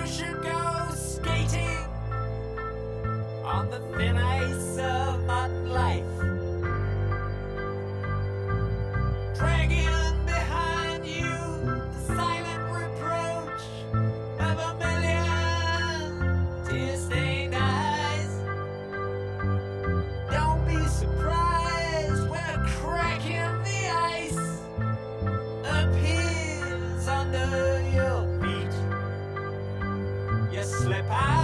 you should go skating on the thin ice of modern life, dragging behind you the silent reproach of a million tear-stained eyes. Don't be surprised when a crack in the ice appears under your feet. You slip out